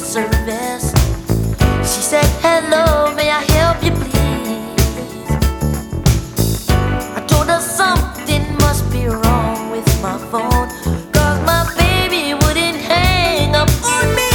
service. She said, "Hello, may I help you, please?" I told her something must be wrong with my phone, 'cause my baby wouldn't hang up on me.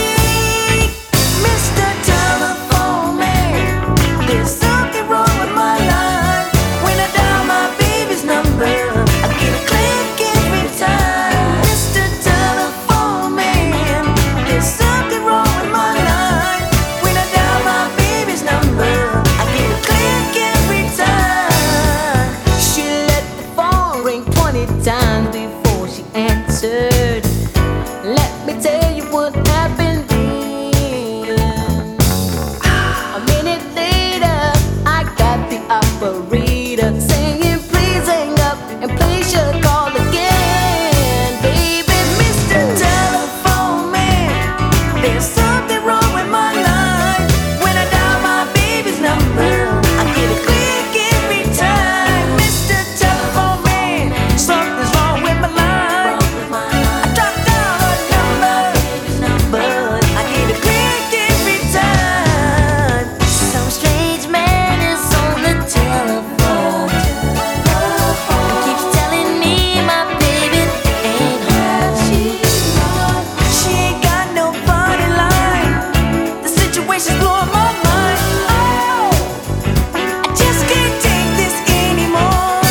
Mr. Telephone Man, there's something wrong with my line. When I dial my baby's number, I get a click every time. Mr. Telephone Man, there's something wrong with my line. When I dial my baby's number, I get a click every time. She let the phone ring 20 times before she answered. Let me tell you what happened then. A minute later, I got the operator saying, "Please hang up and place your call again." Baby, Mr. Telephone Man, there's something wrong with my line. When I dial my baby's number, I get a click every time. Mr. Telephone Man, something's wrong with my line. I dropped down her number, but I get a click every time. Some strange man is on the telephone. He keeps telling me my baby ain't home. She ain't got no body line. The situation's blowing my mind. Oh, I just can't take this anymore.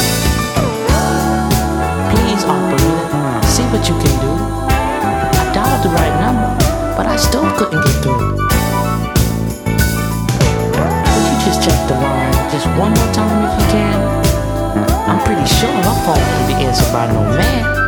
Please, operator, see what you can do. I dialed the right number, but I still couldn't get through. Would you just check the line just one more time if you can? I'm pretty sure her phone can be answered by no man.